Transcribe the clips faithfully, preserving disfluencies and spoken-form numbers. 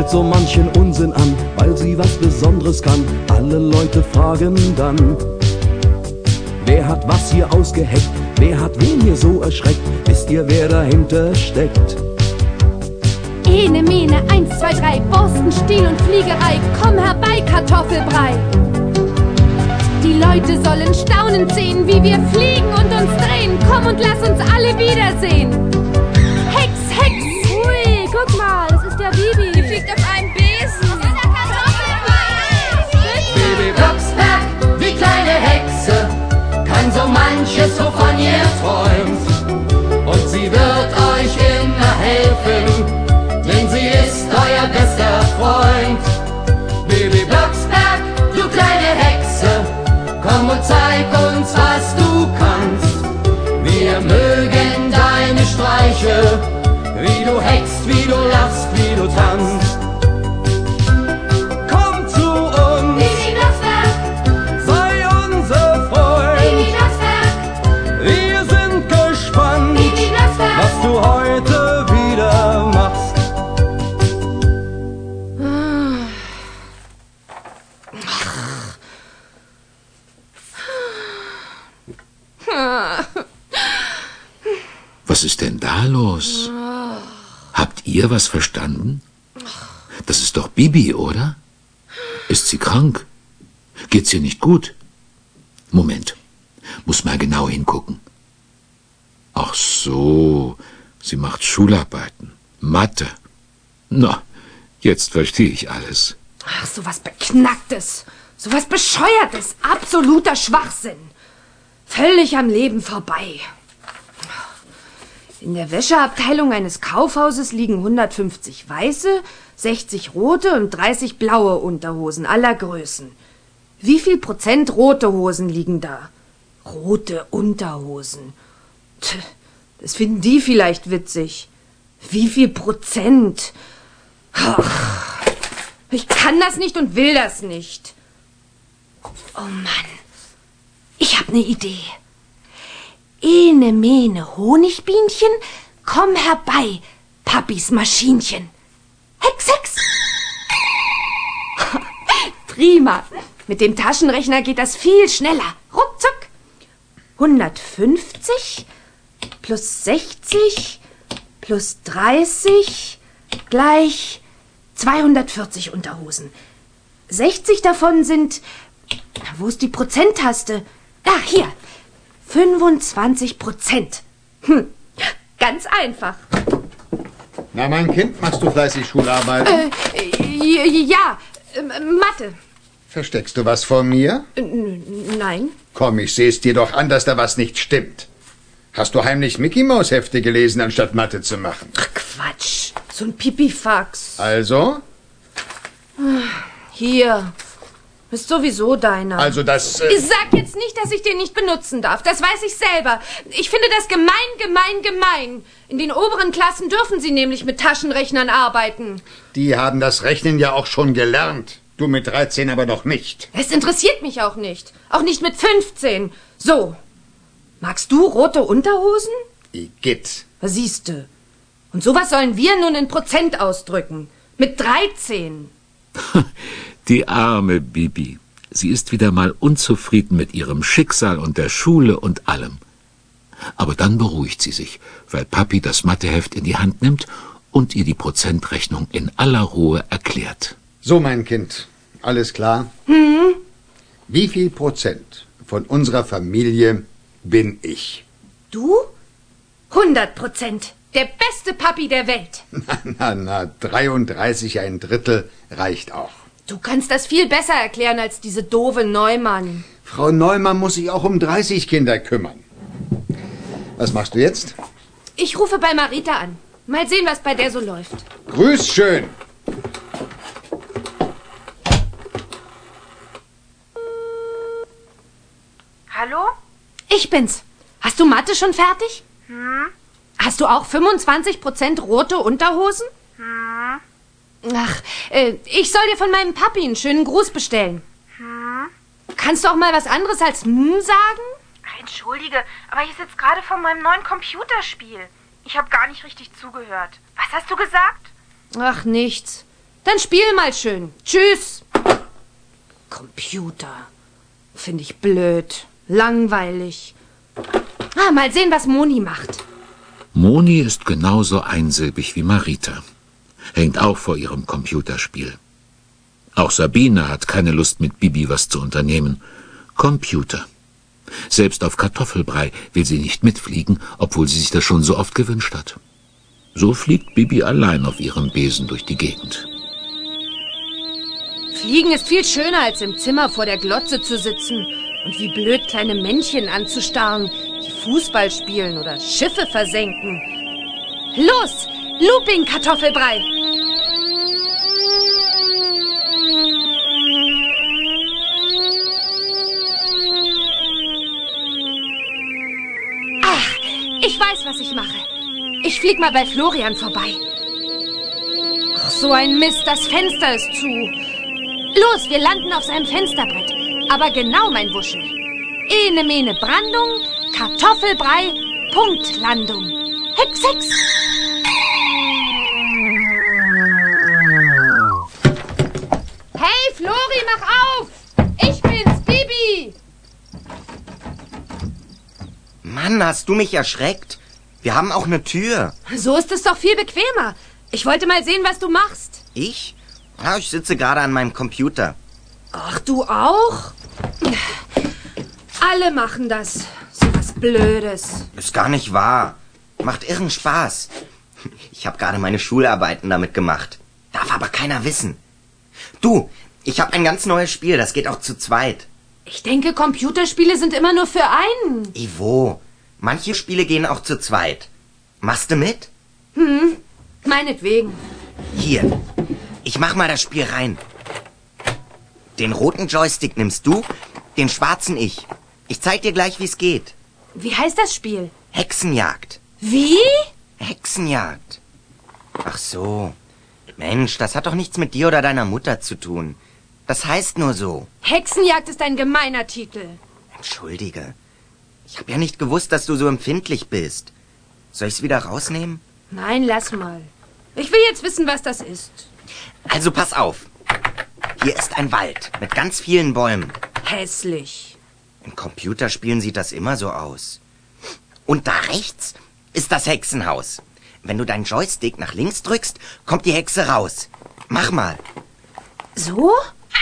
stellt so manchen Unsinn an, weil sie was Besonderes kann. Alle Leute fragen dann, wer hat was hier ausgeheckt? Wer hat wen hier so erschreckt? Wisst ihr, wer dahinter steckt? Ene, Mene, eins, zwei, drei, Borsten, Stiel und Fliegerei, komm herbei, Kartoffelbrei. Die Leute sollen staunend sehen, wie wir fliegen und uns drehen. Komm und lass uns alle wiedersehen. Hex, Hex! Ui, guck mal, das ist der Bibi. Die fliegt auf einem Besen. Das ist der Kartoffelbrei. Bibi Blocksberg, die kleine Hexe, kann so manches, wovon ihr träumt. Und sie wird euch immer helfen, denn sie ist euer bester Freund. Bibi Blocksberg, du kleine Hexe, komm und zeig uns, was du kannst. Wir mögen deine Streiche, wie du hext, wie du lachst, wie du tanzt. Komm zu uns, Bibi Blocksberg, sei unser Freund. Bibi Blocksberg, Wir sind gespannt, Bibi Blocksberg. was du heute wieder machst. Was ist denn da los? Habt ihr was verstanden? Das ist doch Bibi, oder? Ist sie krank? Geht's ihr nicht gut? Moment, muss mal genau hingucken. Ach so, sie macht Schularbeiten, Mathe. Na, jetzt verstehe ich alles. Ach, sowas Beknacktes, sowas Bescheuertes, absoluter Schwachsinn. Völlig am Leben vorbei. In der Wäscheabteilung eines Kaufhauses liegen hundertfünfzig weiße, sechzig rote und dreißig blaue Unterhosen aller Größen. Wie viel Prozent rote Hosen liegen da? Rote Unterhosen. Tch, das finden die vielleicht witzig. Wie viel Prozent? Ach, ich kann das nicht und will das nicht. Oh Mann, ich hab ne Idee. Ene, Mene, Honigbienchen, komm herbei, Papis Maschinchen. Hex, Hex! Prima. Mit dem Taschenrechner geht das viel schneller. Ruckzuck. hundertfünfzig plus sechzig plus dreißig gleich zweihundertvierzig Unterhosen. sechzig davon sind... Wo ist die Prozenttaste? Ach, hier. fünfundzwanzig Prozent. Hm, ganz einfach. Na, mein Kind, machst du fleißig Schularbeit? Äh, ja, äh, Mathe. Versteckst du was vor mir? Äh, nein. Komm, ich seh's dir doch an, dass da was nicht stimmt. Hast du heimlich Mickey-Maus-Hefte gelesen, anstatt Mathe zu machen? Ach, Quatsch. So ein Pipifax. Also? Hier. Ist sowieso deiner. Also das... Äh Sag jetzt nicht, dass ich den nicht benutzen darf. Das weiß ich selber. Ich finde das gemein, gemein, gemein. In den oberen Klassen dürfen sie nämlich mit Taschenrechnern arbeiten. Die haben das Rechnen ja auch schon gelernt. Du mit dreizehn aber noch nicht. Es interessiert mich auch nicht. Auch nicht mit fünfzehn. So. Magst du rote Unterhosen? Igitt. Was siehste? Und sowas sollen wir nun in Prozent ausdrücken. Mit dreizehn. Die arme Bibi. Sie ist wieder mal unzufrieden mit ihrem Schicksal und der Schule und allem. Aber dann beruhigt sie sich, weil Papi das Matheheft in die Hand nimmt und ihr die Prozentrechnung in aller Ruhe erklärt. So, mein Kind, alles klar? Hm? Wie viel Prozent von unserer Familie bin ich? Du? hundert Prozent. Der beste Papi der Welt. Na, na, na, dreiunddreißig, ein Drittel reicht auch. Du kannst das viel besser erklären als diese doofe Neumann. Frau Neumann muss sich auch um dreißig Kinder kümmern. Was machst du jetzt? Ich rufe bei Marita an. Mal sehen, was bei der so läuft. Grüß schön. Hallo? Ich bin's. Hast du Mathe schon fertig? Hm? Hast du auch fünfundzwanzig Prozent rote Unterhosen? Hm? Ach, äh, ich soll dir von meinem Papi einen schönen Gruß bestellen. Hm? Kannst du auch mal was anderes als hm sagen? Entschuldige, aber ich sitze gerade vor meinem neuen Computerspiel. Ich habe gar nicht richtig zugehört. Was hast du gesagt? Ach, nichts. Dann spiel mal schön. Tschüss. Computer. Finde ich blöd. Langweilig. Ah, mal sehen, was Moni macht. Moni ist genauso einsilbig wie Marita. Hängt auch vor ihrem Computerspiel. Auch Sabine hat keine Lust, mit Bibi was zu unternehmen. Computer. Selbst auf Kartoffelbrei will sie nicht mitfliegen, obwohl sie sich das schon so oft gewünscht hat. So fliegt Bibi allein auf ihrem Besen durch die Gegend. Fliegen ist viel schöner, als im Zimmer vor der Glotze zu sitzen und wie blöd kleine Männchen anzustarren, die Fußball spielen oder Schiffe versenken. Los, Looping, Kartoffelbrei! Ach, ich weiß, was ich mache. Ich flieg mal bei Florian vorbei. Ach, so ein Mist, das Fenster ist zu. Los, wir landen auf seinem Fensterbrett. Aber genau, mein Wuschel. Ene, mene, Brandung, Kartoffelbrei, Punktlandung. Hex, hex. Hey, Flori, mach auf! Ich bin's, Bibi! Mann, hast du mich erschreckt? Wir haben auch eine Tür. So ist es doch viel bequemer. Ich wollte mal sehen, was du machst. Ich? Ja, ich sitze gerade an meinem Computer. Ach, du auch? Alle machen das. So was Blödes. Ist gar nicht wahr. Macht irren Spaß. Ich habe gerade meine Schularbeiten damit gemacht. Darf aber keiner wissen. Du, ich habe ein ganz neues Spiel. Das geht auch zu zweit. Ich denke, Computerspiele sind immer nur für einen. Ivo, manche Spiele gehen auch zu zweit. Machst du mit? Hm, meinetwegen. Hier, ich mach mal das Spiel rein. Den roten Joystick nimmst du, den schwarzen ich. Ich zeig dir gleich, wie es geht. Wie heißt das Spiel? Hexenjagd. Wie? Hexenjagd. Ach so. Mensch, das hat doch nichts mit dir oder deiner Mutter zu tun. Das heißt nur so. Hexenjagd ist ein gemeiner Titel. Entschuldige. Ich habe ja nicht gewusst, dass du so empfindlich bist. Soll ich's wieder rausnehmen? Nein, lass mal. Ich will jetzt wissen, was das ist. Also pass auf. Hier ist ein Wald mit ganz vielen Bäumen. Hässlich. In Computerspielen sieht das immer so aus. Und da rechts ist das Hexenhaus. Wenn du deinen Joystick nach links drückst, kommt die Hexe raus. Mach mal. So?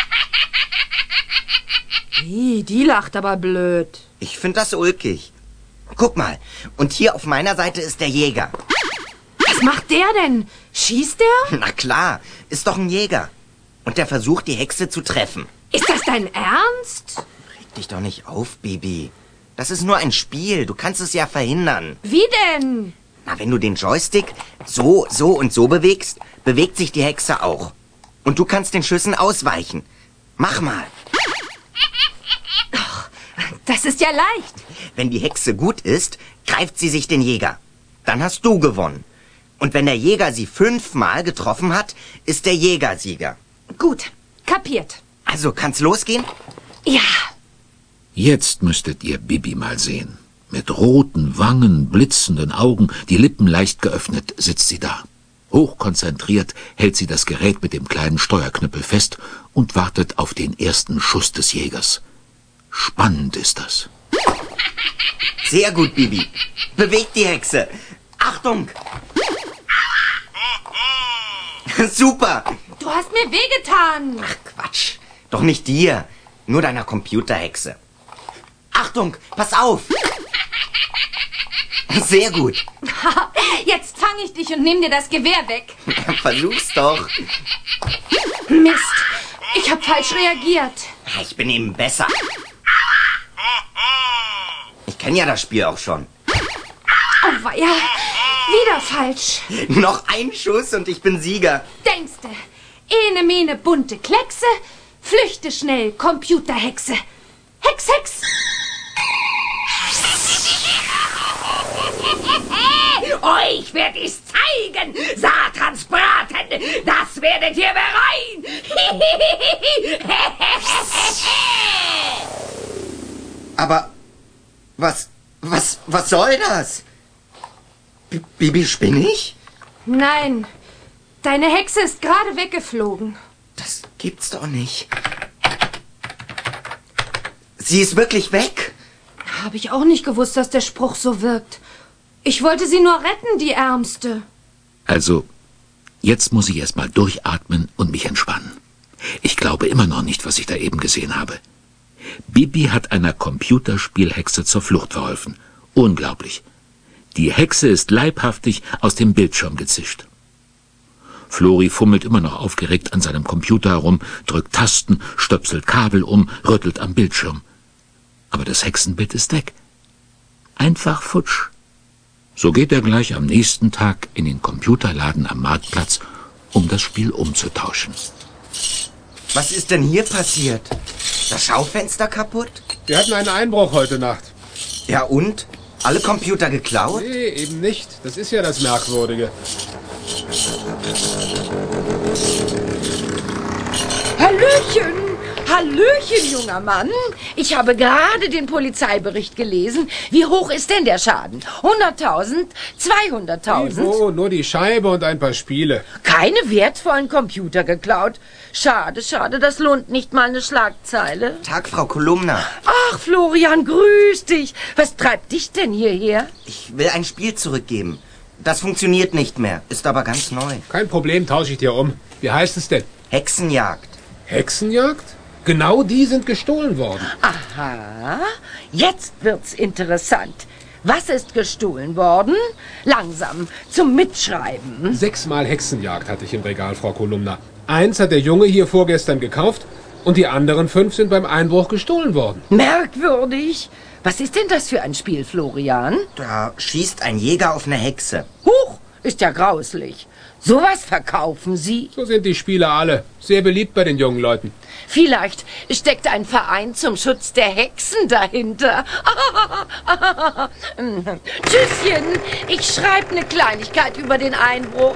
Ih, die lacht aber blöd. Ich finde das ulkig. Guck mal. Und hier auf meiner Seite ist der Jäger. Was macht der denn? Schießt der? Na klar, ist doch ein Jäger. Und der versucht, die Hexe zu treffen. Ist das dein Ernst? Reg dich doch nicht auf, Bibi. Das ist nur ein Spiel. Du kannst es ja verhindern. Wie denn? Na, wenn du den Joystick so, so und so bewegst, bewegt sich die Hexe auch. Und du kannst den Schüssen ausweichen. Mach mal. Ach, das ist ja leicht. Wenn die Hexe gut ist, greift sie sich den Jäger. Dann hast du gewonnen. Und wenn der Jäger sie fünfmal getroffen hat, ist der Jäger Sieger. Gut, kapiert. Also, kann's losgehen? Ja. Jetzt müsstet ihr Bibi mal sehen. Mit roten Wangen, blitzenden Augen, die Lippen leicht geöffnet, sitzt sie da. Hochkonzentriert hält sie das Gerät mit dem kleinen Steuerknüppel fest und wartet auf den ersten Schuss des Jägers. Spannend ist das. Sehr gut, Bibi. Bewegt die Hexe. Achtung! Super! Du hast mir wehgetan. Ach, Quatsch. Doch nicht dir. Nur deiner Computerhexe. Achtung, pass auf! Sehr gut. Jetzt fange ich dich und nehme dir das Gewehr weg. Versuch's doch. Mist, ich habe falsch reagiert. Ich bin eben besser. Ich kenne ja das Spiel auch schon. Auweia, wieder falsch. Noch ein Schuss und ich bin Sieger. Denkste, ene mene bunte Kleckse, flüchte schnell, Computerhexe. Hex, Hex. Euch werd ich's zeigen, Satans Braten, das werdet ihr bereuen. Aber was, was, was soll das? B- Bibi, spinn ich? Nein, Deine Hexe ist gerade weggeflogen. Das gibt's doch nicht. Sie ist wirklich weg? Habe ich auch nicht gewusst, dass der Spruch so wirkt. Ich wollte sie nur retten, die Ärmste. Also, jetzt muss ich erst mal durchatmen und mich entspannen. Ich glaube immer noch nicht, was ich da eben gesehen habe. Bibi hat einer Computerspielhexe zur Flucht verholfen. Unglaublich. Die Hexe ist leibhaftig aus dem Bildschirm gezischt. Flori fummelt immer noch aufgeregt an seinem Computer herum, drückt Tasten, stöpselt Kabel um, rüttelt am Bildschirm. Aber das Hexenbild ist weg. Einfach futsch. So geht er gleich am nächsten Tag in den Computerladen am Marktplatz, um das Spiel umzutauschen. Was ist denn hier passiert? Das Schaufenster kaputt? Wir hatten einen Einbruch heute Nacht. Ja und? Alle Computer geklaut? Nee, eben nicht. Das ist ja das Merkwürdige. Hallöchen! Hallöchen, junger Mann. Ich habe gerade den Polizeibericht gelesen. Wie hoch ist denn der Schaden? hunderttausend? zweihunderttausend? Oh, nur die Scheibe und ein paar Spiele. Keine wertvollen Computer geklaut. Schade, schade, das lohnt nicht mal eine Schlagzeile. Tag, Frau Kolumna. Ach, Florian, grüß dich. Was treibt dich denn hierher? Ich will ein Spiel zurückgeben. Das funktioniert nicht mehr, ist aber ganz neu. Kein Problem, tausche ich dir um. Wie heißt es denn? Hexenjagd. Hexenjagd? Genau die sind gestohlen worden. Aha, jetzt wird's interessant. Was ist gestohlen worden? Langsam, zum Mitschreiben. Sechsmal Hexenjagd hatte ich im Regal, Frau Kolumna. Eins hat der Junge hier vorgestern gekauft und die anderen fünf sind beim Einbruch gestohlen worden. Merkwürdig. Was ist denn das für ein Spiel, Florian? Da schießt ein Jäger auf eine Hexe. Huch, ist ja grauslich. Sowas verkaufen Sie? So sind die Spiele alle. Sehr beliebt bei den jungen Leuten. Vielleicht steckt ein Verein zum Schutz der Hexen dahinter. Tschüsschen, ich schreibe eine Kleinigkeit über den Einbruch.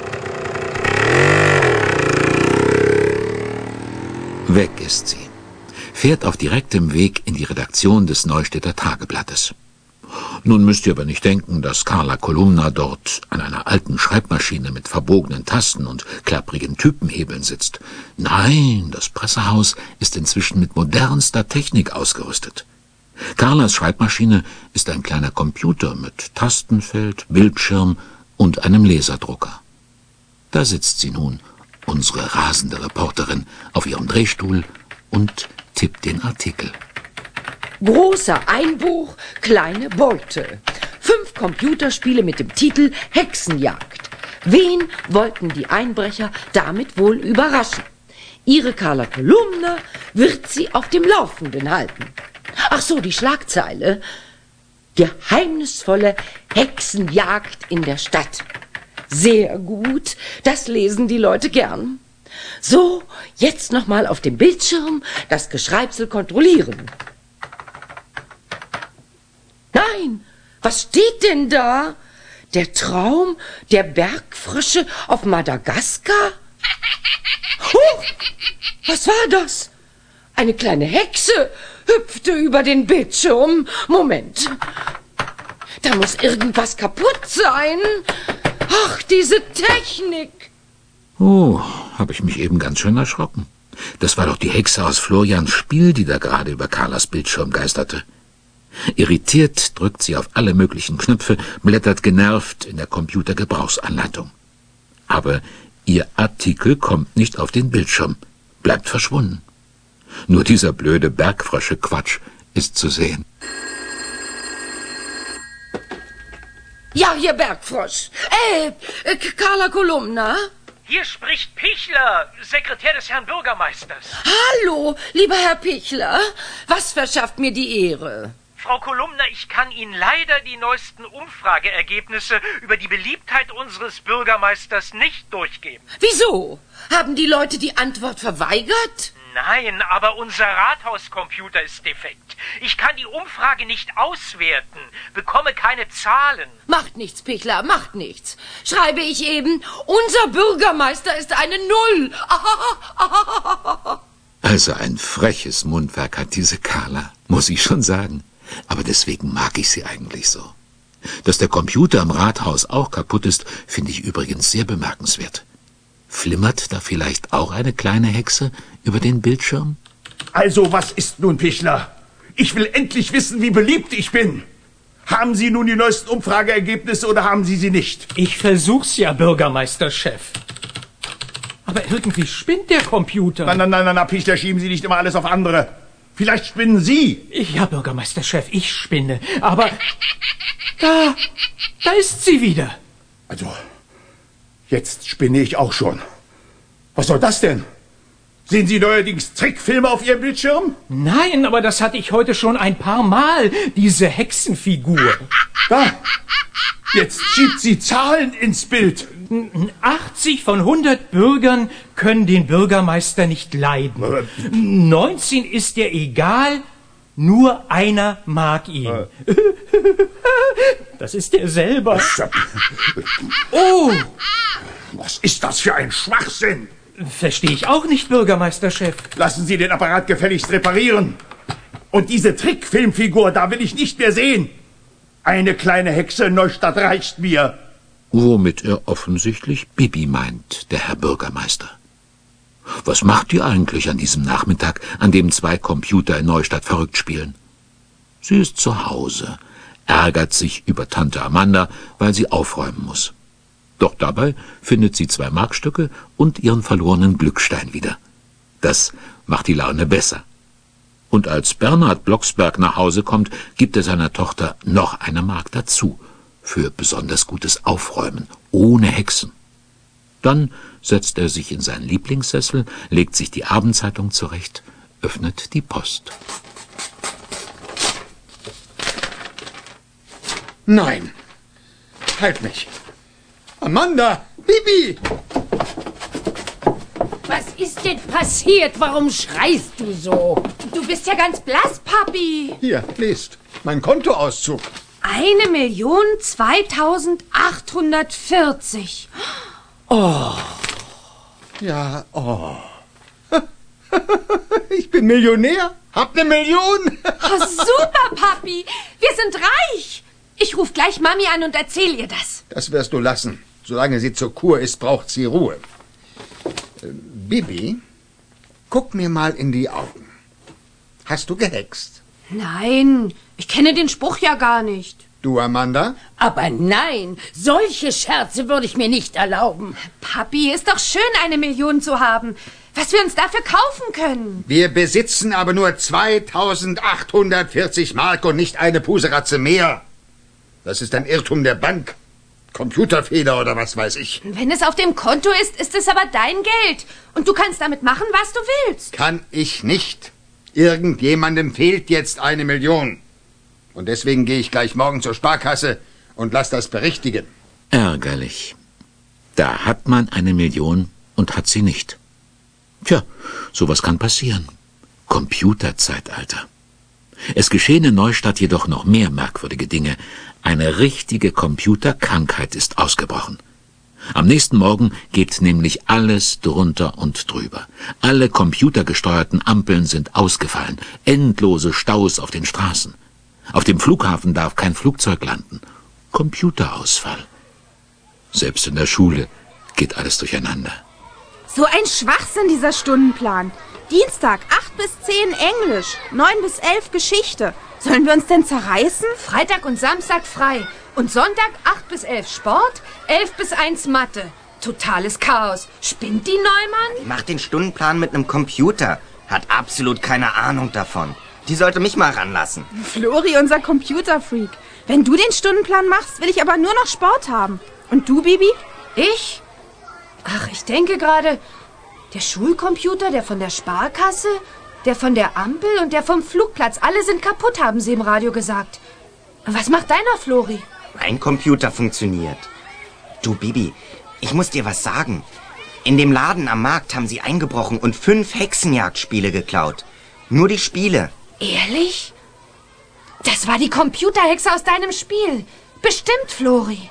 Weg ist sie. Fährt auf direktem Weg in die Redaktion des Neustädter Tageblattes. Nun müsst ihr aber nicht denken, dass Carla Kolumna dort an einer alten Schreibmaschine mit verbogenen Tasten und klapprigen Typenhebeln sitzt. Nein, das Pressehaus ist inzwischen mit modernster Technik ausgerüstet. Carlas Schreibmaschine ist ein kleiner Computer mit Tastenfeld, Bildschirm und einem Laserdrucker. Da sitzt sie nun, unsere rasende Reporterin, auf ihrem Drehstuhl und tippt den Artikel. Großer Einbruch, kleine Beute. Fünf Computerspiele mit dem Titel Hexenjagd. Wen wollten die Einbrecher damit wohl überraschen? Ihre Carla Kolumna wird sie auf dem Laufenden halten. Ach so, die Schlagzeile. Geheimnisvolle Hexenjagd in der Stadt. Sehr gut, das lesen die Leute gern. So, jetzt nochmal auf dem Bildschirm das Geschreibsel kontrollieren. Nein, was steht denn da? Der Traum der Bergfrösche auf Madagaskar? Huch, was war das? Eine kleine Hexe hüpfte über den Bildschirm. Moment, da muss irgendwas kaputt sein. Ach, diese Technik. Oh, habe ich mich eben ganz schön erschrocken. Das war doch die Hexe aus Florians Spiel, die da gerade über Carlas Bildschirm geisterte. Irritiert drückt sie auf alle möglichen Knöpfe, blättert genervt in der Computergebrauchsanleitung. Aber ihr Artikel kommt nicht auf den Bildschirm, bleibt verschwunden. Nur dieser blöde Bergfrösche-Quatsch ist zu sehen. Ja, hier Bergfrosch. Äh, äh, Carla Kolumna? Hier spricht Pichler, Sekretär des Herrn Bürgermeisters. Hallo, lieber Herr Pichler. Was verschafft mir die Ehre? Frau Kolumna, ich kann Ihnen leider die neuesten Umfrageergebnisse über die Beliebtheit unseres Bürgermeisters nicht durchgeben. Wieso? Haben die Leute die Antwort verweigert? Nein, aber unser Rathauscomputer ist defekt. Ich kann die Umfrage nicht auswerten, bekomme keine Zahlen. Macht nichts, Pichler, macht nichts. Schreibe ich eben, unser Bürgermeister ist eine Null. Also ein freches Mundwerk hat diese Carla, muss ich schon sagen. Aber deswegen mag ich sie eigentlich so. Dass der Computer im Rathaus auch kaputt ist, finde ich übrigens sehr bemerkenswert. Flimmert da vielleicht auch eine kleine Hexe über den Bildschirm? Also, was ist nun, Pichler? Ich will endlich wissen, wie beliebt ich bin. Haben Sie nun die neuesten Umfrageergebnisse oder haben Sie sie nicht? Ich versuch's ja, Bürgermeisterchef. Aber irgendwie spinnt der Computer. Nein, nein, nein, nein, Pichler, schieben Sie nicht immer alles auf andere. Vielleicht spinnen Sie. Ja, Bürgermeisterchef, ich spinne. Aber da, da ist sie wieder. Also, jetzt spinne ich auch schon. Was soll das denn? Sehen Sie neuerdings Trickfilme auf Ihrem Bildschirm? Nein, aber das hatte ich heute schon ein paar Mal, diese Hexenfigur. Da, jetzt schiebt sie Zahlen ins Bild. achtzig von hundert Bürgern können den Bürgermeister nicht leiden. neunzehn ist ihr egal, nur einer mag ihn. Das ist er selber. Oh, was ist das für ein Schwachsinn? Verstehe ich auch nicht, Bürgermeisterchef. Lassen Sie den Apparat gefälligst reparieren. Und diese Trickfilmfigur, da will ich nicht mehr sehen. Eine kleine Hexe in Neustadt reicht mir. Womit er offensichtlich Bibi meint, der Herr Bürgermeister. Was macht die eigentlich an diesem Nachmittag, an dem zwei Computer in Neustadt verrückt spielen? Sie ist zu Hause, ärgert sich über Tante Amanda, weil sie aufräumen muss. Doch dabei findet sie zwei Markstücke und ihren verlorenen Glückstein wieder. Das macht die Laune besser. Und als Bernhard Blocksberg nach Hause kommt, gibt er seiner Tochter noch eine Mark dazu, für besonders gutes Aufräumen, ohne Hexen. Dann setzt er sich in seinen Lieblingssessel, legt sich die Abendzeitung zurecht, öffnet die Post. Nein, halt mich. Amanda, Bibi! Was ist denn passiert? Warum schreist du so? Du bist ja ganz blass, Papi. Hier, lest. Mein Kontoauszug. Eine Million zweitausendachthundertvierzig. Oh. Ja, oh. Ich bin Millionär. Hab eine Million. Oh, super, Papi. Wir sind reich. Ich ruf gleich Mami an und erzähl ihr das. Das wirst du lassen. Solange sie zur Kur ist, braucht sie Ruhe. Äh, Bibi, guck mir mal in die Augen. Hast du gehext? Nein, ich kenne den Spruch ja gar nicht. Du, Amanda? Aber nein, solche Scherze würde ich mir nicht erlauben. Papi, ist doch schön, eine Million zu haben. Was wir uns dafür kaufen können. Wir besitzen aber nur zweitausendachthundertvierzig Mark und nicht eine Puseratze mehr. Das ist ein Irrtum der Bank. Computerfehler oder was weiß ich. Wenn es auf dem Konto ist, ist es aber dein Geld. Und du kannst damit machen, was du willst. Kann ich nicht. Irgendjemandem fehlt jetzt eine Million. Und deswegen gehe ich gleich morgen zur Sparkasse und lass das berichtigen. Ärgerlich. Da hat man eine Million und hat sie nicht. Tja, sowas kann passieren. Computerzeitalter. Es geschehen in Neustadt jedoch noch mehr merkwürdige Dinge. Eine richtige Computerkrankheit ist ausgebrochen. Am nächsten Morgen geht nämlich alles drunter und drüber. Alle computergesteuerten Ampeln sind ausgefallen. Endlose Staus auf den Straßen. Auf dem Flughafen darf kein Flugzeug landen. Computerausfall. Selbst in der Schule geht alles durcheinander. So ein Schwachsinn, dieser Stundenplan. Dienstag acht bis zehn Englisch, neun bis elf Geschichte. Sollen wir uns denn zerreißen? Freitag und Samstag frei. Und Sonntag acht bis elf Sport, elf bis eins Mathe. Totales Chaos. Spinnt die Neumann? Die macht den Stundenplan mit einem Computer. Hat absolut keine Ahnung davon. Die sollte mich mal ranlassen. Flori, unser Computerfreak. Wenn du den Stundenplan machst, will ich aber nur noch Sport haben. Und du, Bibi? Ich? Ach, ich denke gerade, der Schulcomputer, der von der Sparkasse, der von der Ampel und der vom Flugplatz, alle sind kaputt, haben sie im Radio gesagt. Was macht deiner, Flori? Mein Computer funktioniert. Du, Bibi, ich muss dir was sagen. In dem Laden am Markt haben sie eingebrochen und fünf Hexenjagdspiele geklaut. Nur die Spiele. Ehrlich? Das war die Computerhexe aus deinem Spiel. Bestimmt, Flori.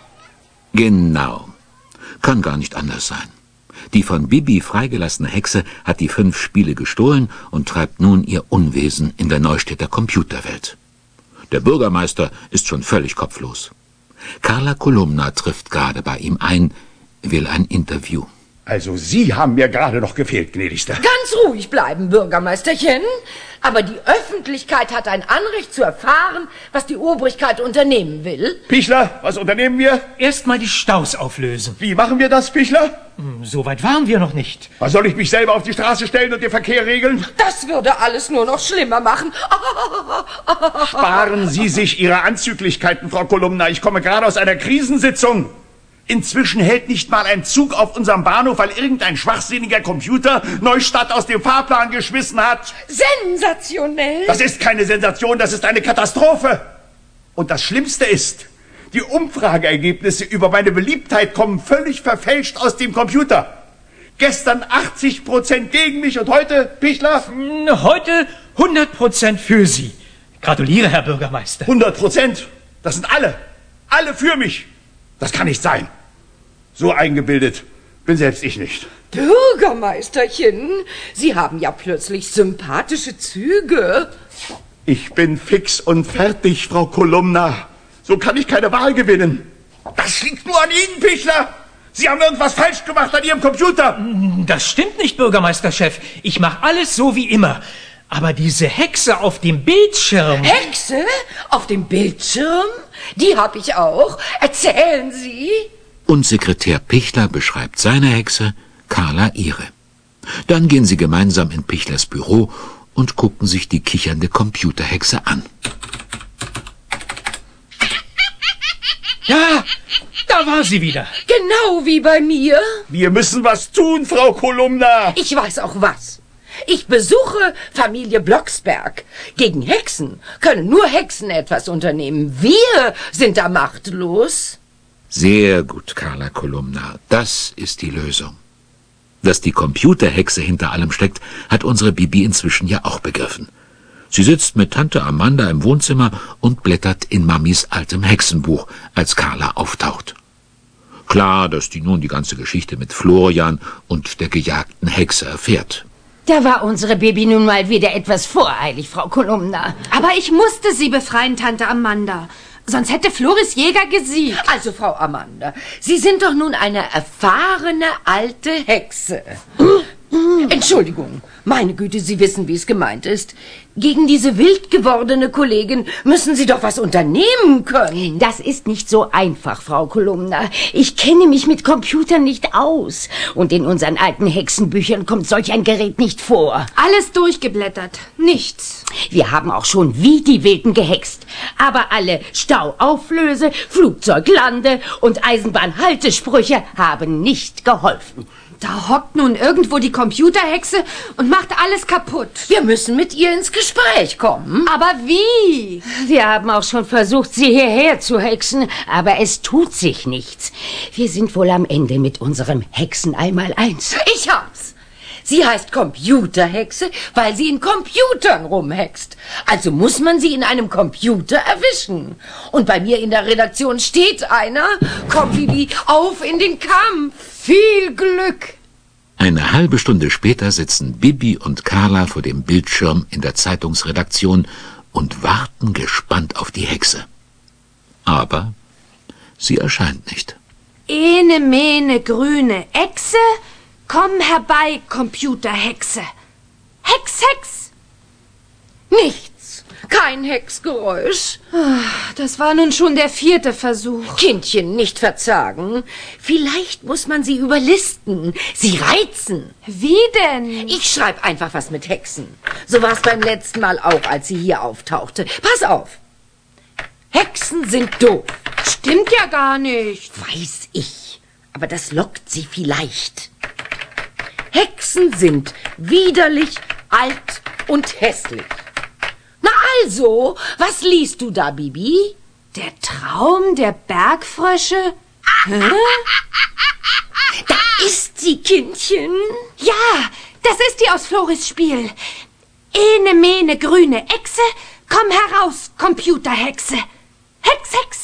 Genau. Kann gar nicht anders sein. Die von Bibi freigelassene Hexe hat die fünf Spiele gestohlen und treibt nun ihr Unwesen in der Neustädter Computerwelt. Der Bürgermeister ist schon völlig kopflos. Carla Kolumna trifft gerade bei ihm ein, will ein Interview. Also Sie haben mir gerade noch gefehlt, gnädigster. Ganz ruhig bleiben, Bürgermeisterchen. Aber die Öffentlichkeit hat ein Anrecht zu erfahren, was die Obrigkeit unternehmen will. Pichler, was unternehmen wir? Erstmal die Staus auflösen. Wie machen wir das, Pichler? Hm, so weit waren wir noch nicht. Was soll ich mich selber auf die Straße stellen und den Verkehr regeln? Das würde alles nur noch schlimmer machen. Sparen Sie sich Ihre Anzüglichkeiten, Frau Kolumna. Ich komme gerade aus einer Krisensitzung. Inzwischen hält nicht mal ein Zug auf unserem Bahnhof, weil irgendein schwachsinniger Computer Neustadt aus dem Fahrplan geschmissen hat. Sensationell. Das ist keine Sensation, das ist eine Katastrophe. Und das Schlimmste ist, die Umfrageergebnisse über meine Beliebtheit kommen völlig verfälscht aus dem Computer. Gestern achtzig Prozent gegen mich und heute, Pichler? Heute hundert Prozent für Sie. Gratuliere, Herr Bürgermeister. hundert Prozent? Das sind alle. Alle für mich. Das kann nicht sein. So eingebildet bin selbst ich nicht. Bürgermeisterchen, Sie haben ja plötzlich sympathische Züge. Ich bin fix und fertig, Frau Kolumna. So kann ich keine Wahl gewinnen. Das liegt nur an Ihnen, Pichler. Sie haben irgendwas falsch gemacht an Ihrem Computer. Das stimmt nicht, Bürgermeisterchef. Ich mache alles so wie immer. Aber diese Hexe auf dem Bildschirm... Hexe? Auf dem Bildschirm? Die habe ich auch. Erzählen Sie. Und Sekretär Pichler beschreibt seine Hexe, Carla ihre. Dann gehen sie gemeinsam in Pichlers Büro und gucken sich die kichernde Computerhexe an. Ja, da war sie wieder. Genau wie bei mir. Wir müssen was tun, Frau Kolumna. Ich weiß auch was. Ich besuche Familie Blocksberg. Gegen Hexen können nur Hexen etwas unternehmen. Wir sind da machtlos. Sehr gut, Carla Kolumna. Das ist die Lösung. Dass die Computerhexe hinter allem steckt, hat unsere Bibi inzwischen ja auch begriffen. Sie sitzt mit Tante Amanda im Wohnzimmer und blättert in Mamis altem Hexenbuch, als Carla auftaucht. Klar, dass die nun die ganze Geschichte mit Florian und der gejagten Hexe erfährt. Da war unsere Baby nun mal wieder etwas voreilig, Frau Kolumna. Aber ich musste sie befreien, Tante Amanda. Sonst hätte Floris Jäger gesiegt. Also, Frau Amanda, Sie sind doch nun eine erfahrene alte Hexe. Entschuldigung, meine Güte, Sie wissen, wie es gemeint ist. Gegen diese wild gewordene Kollegin müssen Sie doch was unternehmen können. Das ist nicht so einfach, Frau Kolumna. Ich kenne mich mit Computern nicht aus. Und in unseren alten Hexenbüchern kommt solch ein Gerät nicht vor. Alles durchgeblättert. Nichts. Wir haben auch schon wie die Wilden gehext. Aber alle Stauauflöse, Flugzeuglande und Eisenbahnhaltesprüche haben nicht geholfen. Da hockt nun irgendwo die Computerhexe und macht alles kaputt. Wir müssen mit ihr ins Gespräch kommen. Aber wie? Wir haben auch schon versucht, sie hierher zu hexen, aber es tut sich nichts. Wir sind wohl am Ende mit unserem Hexen einmal eins. Ich hab's. Sie heißt Computerhexe, weil sie in Computern rumhext. Also muss man sie in einem Computer erwischen. Und bei mir in der Redaktion steht einer. Komm, Bibi, auf in den Kampf. Viel Glück. Eine halbe Stunde später sitzen Bibi und Carla vor dem Bildschirm in der Zeitungsredaktion und warten gespannt auf die Hexe. Aber sie erscheint nicht. Ene, mene, grüne Echse, komm herbei, Computerhexe. Hex, Hex. Nichts. Kein Hexgeräusch. Das war nun schon der vierte Versuch. Kindchen, nicht verzagen. Vielleicht muss man sie überlisten, sie reizen. Wie denn? Ich schreibe einfach was mit Hexen. So war es beim letzten Mal auch, als sie hier auftauchte. Pass auf. Hexen sind doof. Stimmt ja gar nicht. Weiß ich. Aber das lockt sie vielleicht. Hexen sind widerlich, alt und hässlich. Na also, was liest du da, Bibi? Der Traum der Bergfrösche? Hä? Da ist sie, Kindchen. Ja, das ist die aus Floris Spiel. Ene, mene, grüne Echse, komm heraus, Computerhexe. Hex, Hex.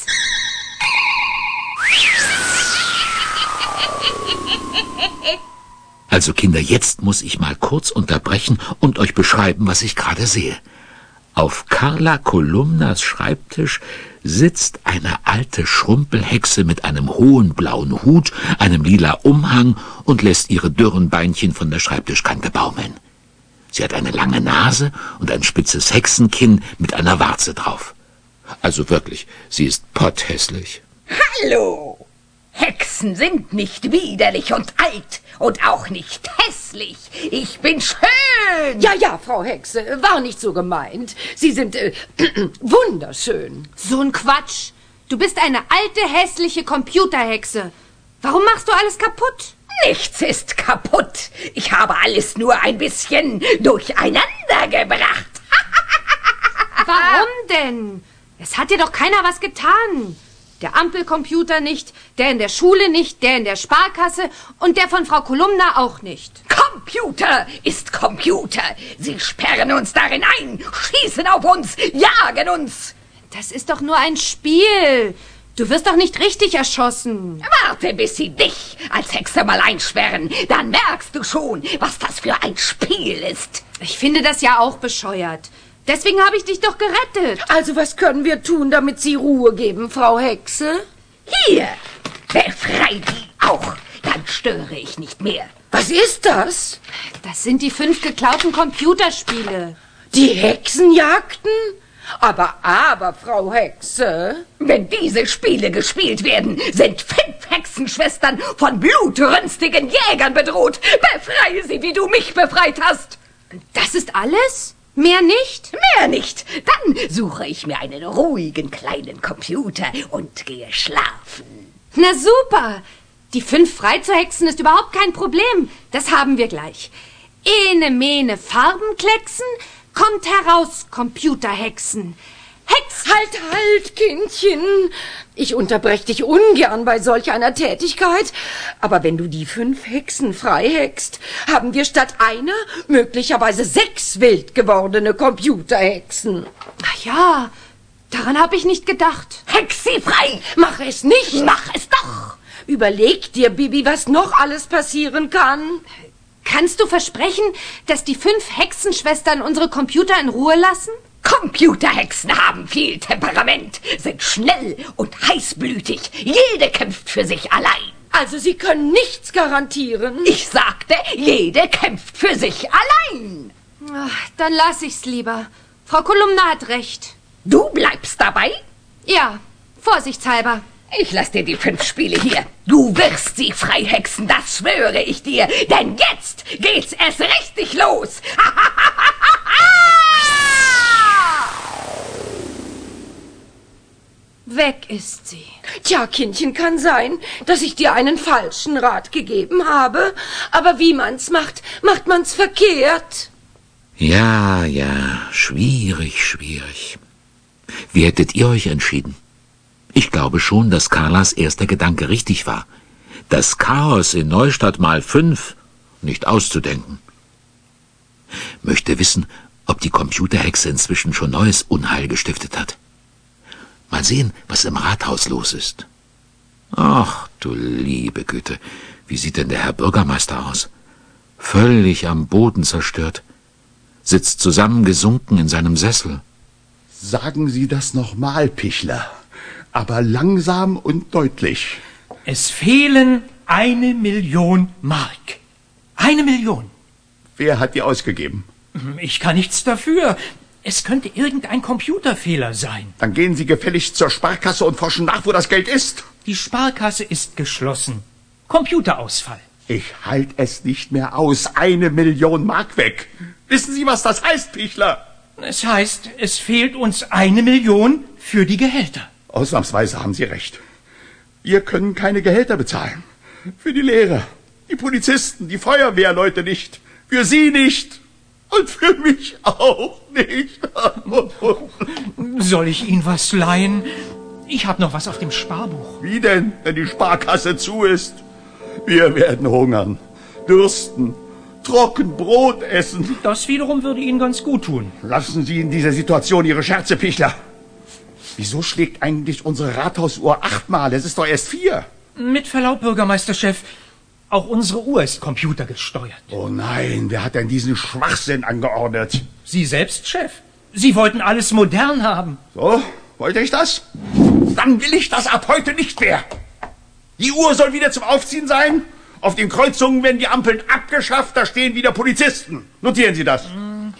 Also Kinder, jetzt muss ich mal kurz unterbrechen und euch beschreiben, was ich gerade sehe. Auf Carla Kolumnas Schreibtisch sitzt eine alte Schrumpelhexe mit einem hohen blauen Hut, einem lila Umhang und lässt ihre dürren Beinchen von der Schreibtischkante baumeln. Sie hat eine lange Nase und ein spitzes Hexenkinn mit einer Warze drauf. Also wirklich, sie ist potthässlich. Hallo! Hexen sind nicht widerlich und alt und auch nicht hässlich. Ich bin schön. Ja, ja, Frau Hexe, war nicht so gemeint. Sie sind äh, wunderschön. So ein Quatsch. Du bist eine alte, hässliche Computerhexe. Warum machst du alles kaputt? Nichts ist kaputt. Ich habe alles nur ein bisschen durcheinander gebracht. Warum denn? Es hat dir doch keiner was getan. Der Ampelcomputer nicht, der in der Schule nicht, der in der Sparkasse und der von Frau Kolumna auch nicht. Computer ist Computer. Sie sperren uns darin ein, schießen auf uns, jagen uns. Das ist doch nur ein Spiel. Du wirst doch nicht richtig erschossen. Warte, bis sie dich als Hexe mal einsperren. Dann merkst du schon, was das für ein Spiel ist. Ich finde das ja auch bescheuert. Deswegen habe ich dich doch gerettet. Also was können wir tun, damit Sie Ruhe geben, Frau Hexe? Hier, befrei die auch. Dann störe ich nicht mehr. Was ist das? Das sind die fünf geklauten Computerspiele. Die Hexenjagden? Aber, aber, Frau Hexe... Wenn diese Spiele gespielt werden, sind fünf Hexenschwestern von blutrünstigen Jägern bedroht. Befreie sie, wie du mich befreit hast. Das ist alles? Mehr nicht? Mehr nicht. Dann suche ich mir einen ruhigen kleinen Computer und gehe schlafen. Na super. Die fünf freizuhexen ist überhaupt kein Problem. Das haben wir gleich. Ene, mene, Farbenklecksen, kommt heraus, Computerhexen. Hex! Halt, halt, Kindchen. Ich unterbreche dich ungern bei solch einer Tätigkeit. Aber wenn du die fünf Hexen freihext, haben wir statt einer möglicherweise sechs wild gewordene Computerhexen. Ach ja, daran habe ich nicht gedacht. Hex sie frei! Mach es nicht! Mach es doch! Überleg dir, Bibi, was noch alles passieren kann. Kannst du versprechen, dass die fünf Hexenschwestern unsere Computer in Ruhe lassen? Computerhexen haben viel Temperament, sind schnell und heißblütig. Jede kämpft für sich allein. Also Sie können nichts garantieren? Ich sagte, jede kämpft für sich allein. Ach, dann lass ich's lieber. Frau Kolumna hat recht. Du bleibst dabei? Ja, vorsichtshalber. Ich lass dir die fünf Spiele hier. Du wirst sie freihexen, das schwöre ich dir. Denn jetzt geht's erst richtig los. Weg ist sie. Tja, Kindchen, kann sein, dass ich dir einen falschen Rat gegeben habe. Aber wie man's macht, macht man's verkehrt. Ja, ja, schwierig, schwierig. Wie hättet ihr euch entschieden? Ich glaube schon, dass Carlas erster Gedanke richtig war. Das Chaos in Neustadt mal fünf nicht auszudenken. Möchte wissen, ob die Computerhexe inzwischen schon neues Unheil gestiftet hat. Mal sehen, was im Rathaus los ist. Ach, du liebe Güte, wie sieht denn der Herr Bürgermeister aus? Völlig am Boden zerstört, sitzt zusammengesunken in seinem Sessel. Sagen Sie das nochmal, Pichler, aber langsam und deutlich. Es fehlen eine Million Mark. Eine Million. Wer hat die ausgegeben? Ich kann nichts dafür. Es könnte irgendein Computerfehler sein. Dann gehen Sie gefälligst zur Sparkasse und forschen nach, wo das Geld ist. Die Sparkasse ist geschlossen. Computerausfall. Ich halte es nicht mehr aus. Eine Million Mark weg. Wissen Sie, was das heißt, Pichler? Es heißt, es fehlt uns eine Million für die Gehälter. Ausnahmsweise haben Sie recht. Wir können keine Gehälter bezahlen. Für die Lehrer, die Polizisten, die Feuerwehrleute nicht. Für Sie nicht. Und für mich auch nicht. Soll ich Ihnen was leihen? Ich habe noch was auf dem Sparbuch. Wie denn, wenn die Sparkasse zu ist? Wir werden hungern, dürsten, trocken Brot essen. Das wiederum würde Ihnen ganz gut tun. Lassen Sie in dieser Situation Ihre Scherze, Pichler. Wieso schlägt eigentlich unsere Rathausuhr achtmal? Es ist doch erst vier. Mit Verlaub, Bürgermeisterchef, auch unsere Uhr ist computergesteuert. Oh nein, wer hat denn diesen Schwachsinn angeordnet? Sie selbst, Chef. Sie wollten alles modern haben. So, wollte ich das? Dann will ich das ab heute nicht mehr. Die Uhr soll wieder zum Aufziehen sein. Auf den Kreuzungen werden die Ampeln abgeschafft, da stehen wieder Polizisten. Notieren Sie das.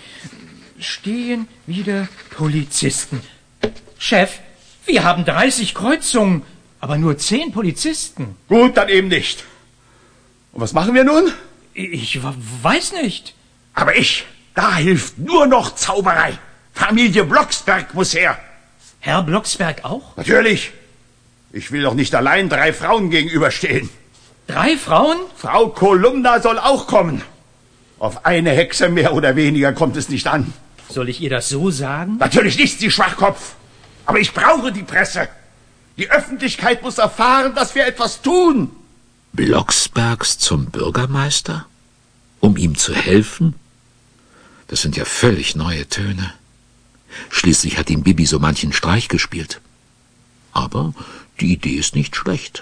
Stehen wieder Polizisten. Chef, wir haben dreißig Kreuzungen, aber nur zehn Polizisten. Gut, dann eben nicht. Und was machen wir nun? Ich weiß nicht. Aber ich, da hilft nur noch Zauberei. Familie Blocksberg muss her. Herr Blocksberg auch? Natürlich. Ich will doch nicht allein drei Frauen gegenüberstehen. Drei Frauen? Frau Kolumna soll auch kommen. Auf eine Hexe mehr oder weniger kommt es nicht an. Soll ich ihr das so sagen? Natürlich nicht, Sie Schwachkopf. Aber ich brauche die Presse. Die Öffentlichkeit muss erfahren, dass wir etwas tun. Blocksbergs zum Bürgermeister? Um ihm zu helfen? Das sind ja völlig neue Töne. Schließlich hat ihm Bibi so manchen Streich gespielt. Aber die Idee ist nicht schlecht.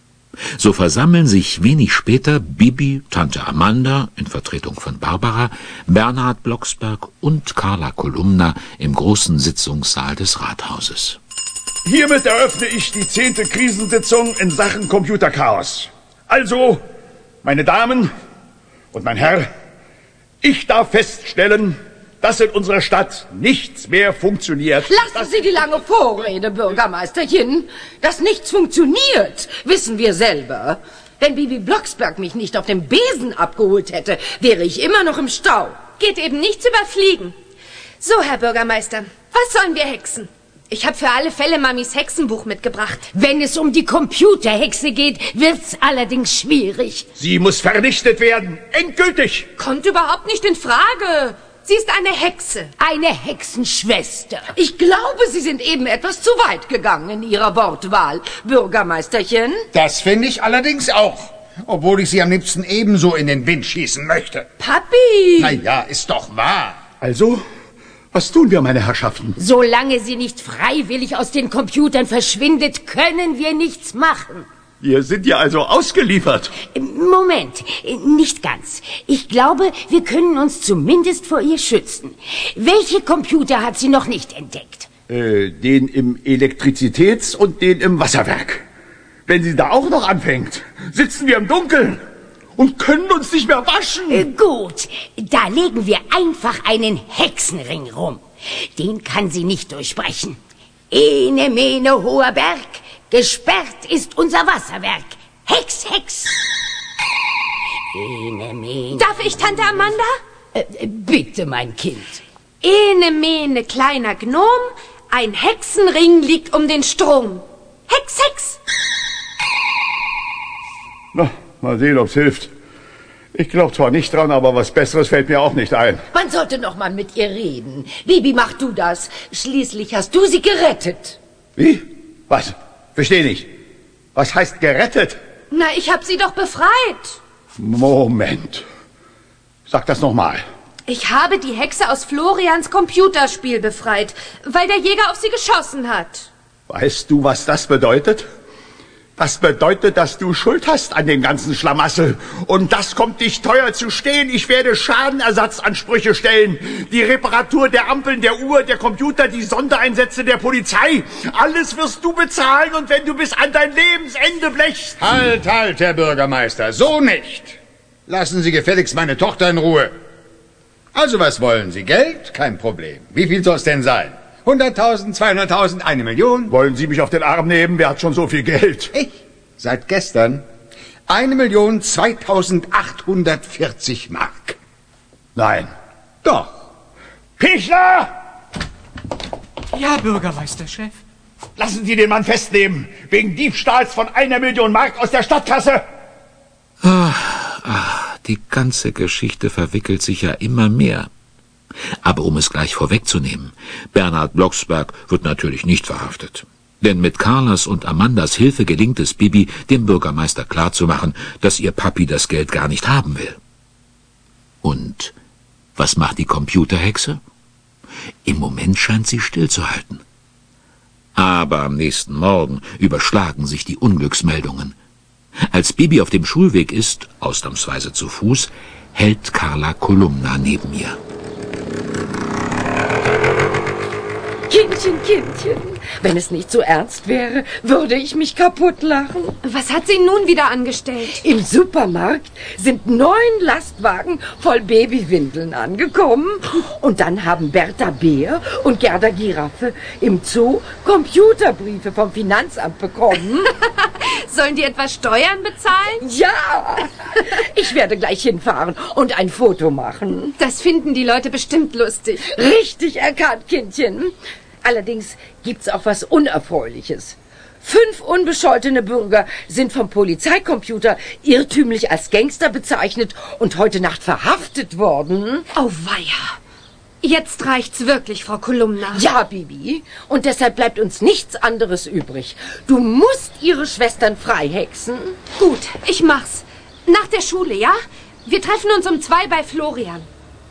So versammeln sich wenig später Bibi, Tante Amanda in Vertretung von Barbara, Bernhard Blocksberg und Carla Kolumna im großen Sitzungssaal des Rathauses. Hiermit eröffne ich die zehnte Krisensitzung in Sachen Computerchaos. Also, meine Damen und mein Herr, ich darf feststellen, dass in unserer Stadt nichts mehr funktioniert. Lassen Sie die lange Vorrede, Bürgermeisterchen. Dass nichts funktioniert, wissen wir selber. Wenn Bibi Blocksberg mich nicht auf dem Besen abgeholt hätte, wäre ich immer noch im Stau. Geht eben nichts über Fliegen. So, Herr Bürgermeister, was sollen wir hexen? Ich habe für alle Fälle Mamis Hexenbuch mitgebracht. Wenn es um die Computerhexe geht, wird's allerdings schwierig. Sie muss vernichtet werden, endgültig. Kommt überhaupt nicht in Frage. Sie ist eine Hexe. Eine Hexenschwester. Ich glaube, Sie sind eben etwas zu weit gegangen in Ihrer Wortwahl, Bürgermeisterchen. Das finde ich allerdings auch. Obwohl ich Sie am liebsten ebenso in den Wind schießen möchte. Papi! Na ja, ist doch wahr. Also, was tun wir, meine Herrschaften? Solange sie nicht freiwillig aus den Computern verschwindet, können wir nichts machen. Wir sind ja also ausgeliefert. Moment, nicht ganz. Ich glaube, wir können uns zumindest vor ihr schützen. Welche Computer hat sie noch nicht entdeckt? Äh, den im Elektrizitäts- und den im Wasserwerk. Wenn sie da auch noch anfängt, sitzen wir im Dunkeln und können uns nicht mehr waschen. Äh, gut, da legen wir einfach einen Hexenring rum. Den kann sie nicht durchbrechen. Ene, mene, hoher Berg. Gesperrt ist unser Wasserwerk. Hex, Hex. Ene, mene. Darf ich, Tante Amanda? Äh, bitte, mein Kind. Ene, mene, kleiner Gnom, ein Hexenring liegt um den Strom. Hex, Hex. Na, mal sehen, ob's hilft. Ich glaube zwar nicht dran, aber was Besseres fällt mir auch nicht ein. Man sollte noch mal mit ihr reden. Bibi, mach du das. Schließlich hast du sie gerettet. Wie? Was? Versteh nicht. Was heißt gerettet? Na, ich hab sie doch befreit. Moment. Sag das nochmal. Ich habe die Hexe aus Florians Computerspiel befreit, weil der Jäger auf sie geschossen hat. Weißt du, was das bedeutet? Das bedeutet, dass du Schuld hast an dem ganzen Schlamassel. Und das kommt dich teuer zu stehen. Ich werde Schadenersatzansprüche stellen. Die Reparatur der Ampeln, der Uhr, der Computer, die Sondereinsätze der Polizei. Alles wirst du bezahlen und wenn du bis an dein Lebensende blechst. Halt, halt, Herr Bürgermeister, so nicht. Lassen Sie gefälligst meine Tochter in Ruhe. Also was wollen Sie? Geld? Kein Problem. Wie viel soll es denn sein? hunderttausend, zweihunderttausend, eine Million? Wollen Sie mich auf den Arm nehmen? Wer hat schon so viel Geld? Ich? Seit gestern? Eine Million zweitausendachthundertvierzig Mark. Nein. Doch. Pichler! Ja, Bürgermeisterchef. Lassen Sie den Mann festnehmen, wegen Diebstahls von einer Million Mark aus der Stadtkasse. Ach, ach, die ganze Geschichte verwickelt sich ja immer mehr. Aber um es gleich vorwegzunehmen, Bernhard Blocksberg wird natürlich nicht verhaftet. Denn mit Carlas und Amandas Hilfe gelingt es Bibi, dem Bürgermeister klarzumachen, dass ihr Papi das Geld gar nicht haben will. Und was macht die Computerhexe? Im Moment scheint sie stillzuhalten. Aber am nächsten Morgen überschlagen sich die Unglücksmeldungen. Als Bibi auf dem Schulweg ist, ausnahmsweise zu Fuß, hält Carla Kolumna neben ihr. Kindchen, Kindchen. Wenn es nicht so ernst wäre, würde ich mich kaputt lachen. Was hat sie nun wieder angestellt? Im Supermarkt sind neun Lastwagen voll Babywindeln angekommen. Und dann haben Bertha Bär und Gerda Giraffe im Zoo Computerbriefe vom Finanzamt bekommen. Sollen die etwa Steuern bezahlen? Ja, ich werde gleich hinfahren und ein Foto machen. Das finden die Leute bestimmt lustig. Richtig erkannt, Kindchen. Allerdings gibt's auch was Unerfreuliches. Fünf unbescholtene Bürger sind vom Polizeicomputer irrtümlich als Gangster bezeichnet und heute Nacht verhaftet worden. Oh weia. Jetzt reicht's wirklich, Frau Kolumna. Ja, Bibi. Und deshalb bleibt uns nichts anderes übrig. Du musst ihre Schwestern freihexen. Gut, ich mach's. Nach der Schule, ja? Wir treffen uns um zwei bei Florian.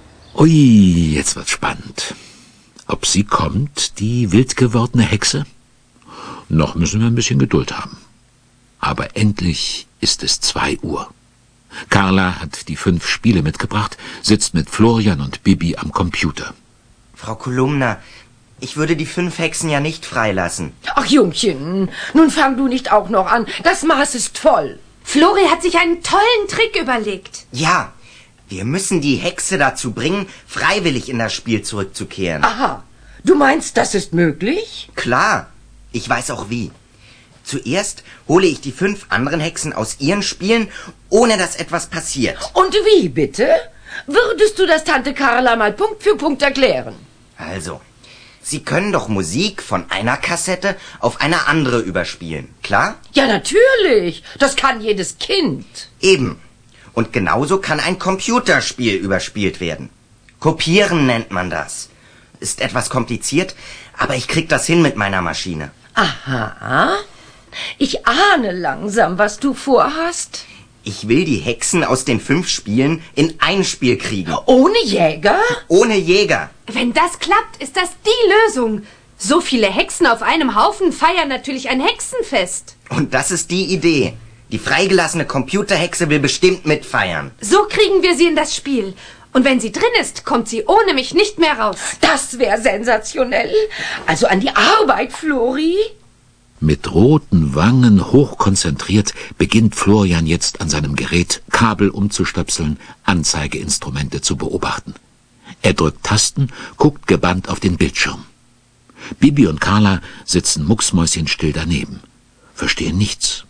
Ui, jetzt wird's spannend. Ob sie kommt, die wild gewordene Hexe? Noch müssen wir ein bisschen Geduld haben. Aber endlich ist es zwei Uhr. Carla hat die fünf Spiele mitgebracht, sitzt mit Florian und Bibi am Computer. Frau Kolumna, ich würde die fünf Hexen ja nicht freilassen. Ach, Jungchen, nun fang du nicht auch noch an. Das Maß ist voll. Flori hat sich einen tollen Trick überlegt. Ja, wir müssen die Hexe dazu bringen, freiwillig in das Spiel zurückzukehren. Aha, du meinst, das ist möglich? Klar, ich weiß auch wie. Zuerst hole ich die fünf anderen Hexen aus ihren Spielen, ohne dass etwas passiert. Und wie, bitte? Würdest du das Tante Carla mal Punkt für Punkt erklären? Also, Sie können doch Musik von einer Kassette auf eine andere überspielen, klar? Ja, natürlich. Das kann jedes Kind. Eben. Und genauso kann ein Computerspiel überspielt werden. Kopieren nennt man das. Ist etwas kompliziert, aber ich krieg das hin mit meiner Maschine. Aha. Ich ahne langsam, was du vorhast. Ich will die Hexen aus den fünf Spielen in ein Spiel kriegen. Ohne Jäger? Ohne Jäger. Wenn das klappt, ist das die Lösung. So viele Hexen auf einem Haufen feiern natürlich ein Hexenfest. Und das ist die Idee. Die freigelassene Computerhexe will bestimmt mitfeiern. So kriegen wir sie in das Spiel. Und wenn sie drin ist, kommt sie ohne mich nicht mehr raus. Das wäre sensationell. Also an die Arbeit, Flori. Mit roten Wangen hochkonzentriert beginnt Florian jetzt an seinem Gerät Kabel umzustöpseln, Anzeigeinstrumente zu beobachten. Er drückt Tasten, guckt gebannt auf den Bildschirm. Bibi und Carla sitzen mucksmäuschenstill daneben, verstehen nichts.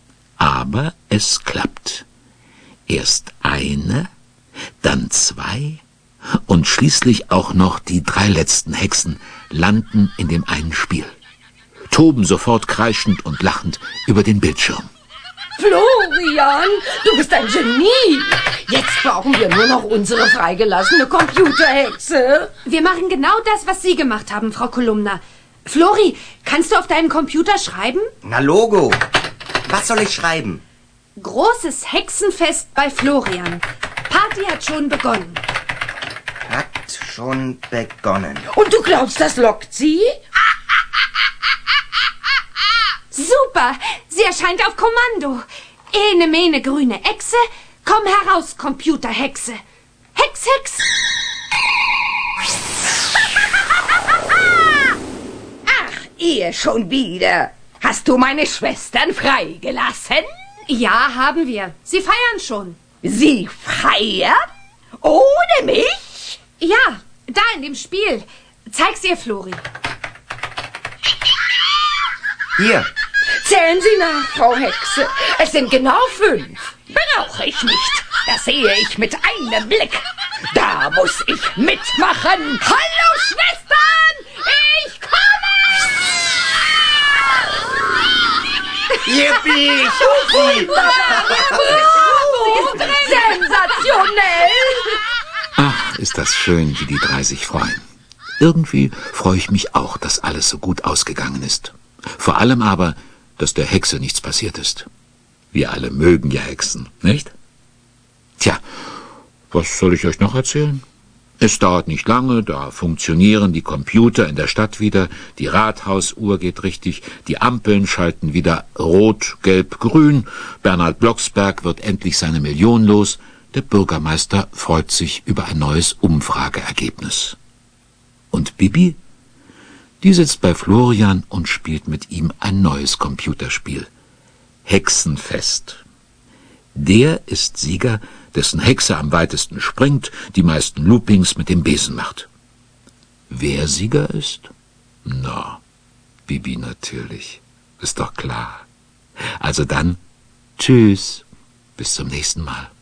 Aber es klappt. Erst eine, dann zwei und schließlich auch noch die drei letzten Hexen landen in dem einen Spiel. Toben sofort kreischend und lachend über den Bildschirm. Florian, du bist ein Genie. Jetzt brauchen wir nur noch unsere freigelassene Computerhexe. Wir machen genau das, was Sie gemacht haben, Frau Kolumna. Flori, kannst du auf deinem Computer schreiben? Na Logo. Was soll ich schreiben? Großes Hexenfest bei Florian. Party hat schon begonnen. Hat schon begonnen. Und du glaubst, das lockt sie? Super, sie erscheint auf Kommando. Ene, mene, grüne Echse, komm heraus, Computerhexe. Hex, Hex. Ach, ihr schon wieder. Hast du meine Schwestern freigelassen? Ja, haben wir. Sie feiern schon. Sie feiern? Ohne mich? Ja, da in dem Spiel. Zeig's ihr, Flori. Hier. Zählen Sie nach, Frau Hexe. Es sind genau fünf. Brauche ich nicht. Das sehe ich mit einem Blick. Da muss ich mitmachen. Hallo, Schwestern! Ich komme! Yippie! Schupfi! Bravo! Sensationell! Ach, ist das schön, wie die drei sich freuen. Irgendwie freue ich mich auch, dass alles so gut ausgegangen ist. Vor allem aber, dass der Hexe nichts passiert ist. Wir alle mögen ja Hexen, nicht? Tja, was soll ich euch noch erzählen? Es dauert nicht lange, da funktionieren die Computer in der Stadt wieder, die Rathausuhr geht richtig, die Ampeln schalten wieder rot, gelb, grün, Bernhard Blocksberg wird endlich seine Million los, der Bürgermeister freut sich über ein neues Umfrageergebnis. Und Bibi? Die sitzt bei Florian und spielt mit ihm ein neues Computerspiel. Hexenfest. Der ist Sieger, dessen Hexe am weitesten springt, die meisten Loopings mit dem Besen macht. Wer Sieger ist? Na, Bibi natürlich. Ist doch klar. Also dann, tschüss, bis zum nächsten Mal.